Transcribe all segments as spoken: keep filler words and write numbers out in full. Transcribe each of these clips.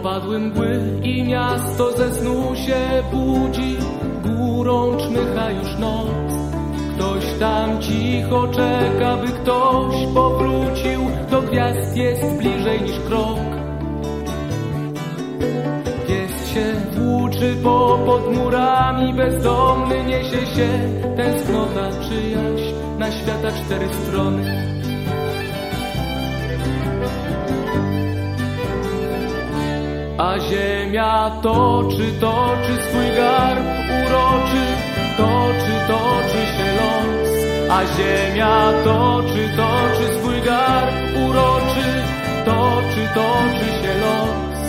Opadły mgły i miasto ze snu się budzi, górą czmycha już noc. Ktoś tam cicho czeka, by ktoś powrócił, do gwiazd jest bliżej niż krok. Pies się włóczy po pod murami, bezdomny niesie się, tęsknota, przyjaźń na świata cztery strony. A ziemia toczy, toczy swój garb uroczy, toczy, toczy się los. A ziemia toczy, toczy swój garb uroczy, toczy, toczy się los.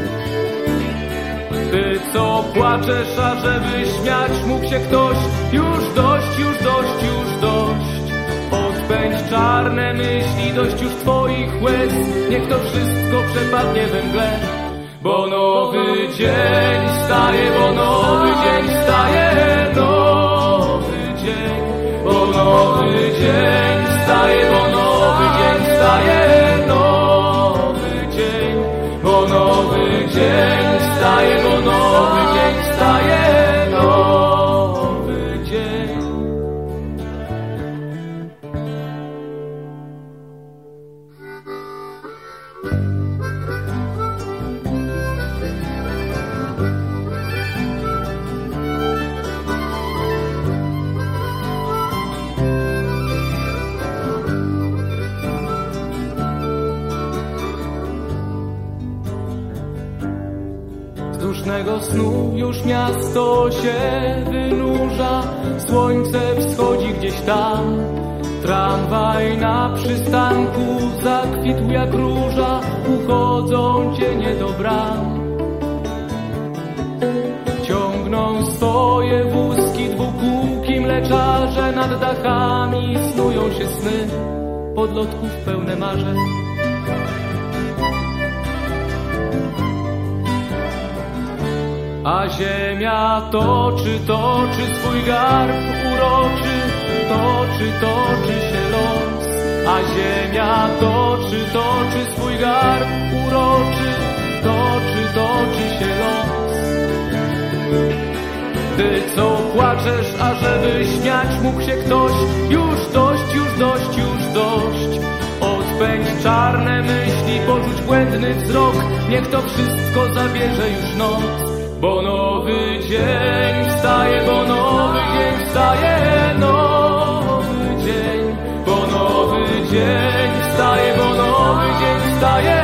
Ty, co płaczesz, a żeby śmiać mógł się ktoś, już dość, już dość, już dość. Odpędź czarne myśli, dość już twoich łez, niech to wszystko przepadnie we mgle. Bo nowy dzień wstaje, bo nowy dzień wstaje, nowy dzień. Bo nowy dzień wstaje, bo nowy dzień wstaje, nowy dzień. Bo nowy dzień wstaje, bo nowy dzień wstaje, nowy dzień. Z dusznego snu już miasto się wynurza, słońce wschodzi gdzieś tam. Tramwaj na przystanku zakwitł jak róża, uchodzą cienie do bram. Ciągną swoje wózki dwukółki mleczarze, nad dachami snują się sny podlotków pełne marzeń. A ziemia toczy, toczy swój garb uroczy, toczy, toczy się los. A ziemia toczy, toczy swój garb uroczy, toczy, toczy się los. Ty, co płaczesz, a żeby śmiać mógł się ktoś, już dość, już dość, już dość. Odpędź czarne myśli, porzuć błędny wzrok, niech to wszystko zabierze już noc. Bo nowy dzień wstaje, bo nowy dzień wstaje, nowy dzień. Bo nowy dzień wstaje, bo nowy dzień wstaje.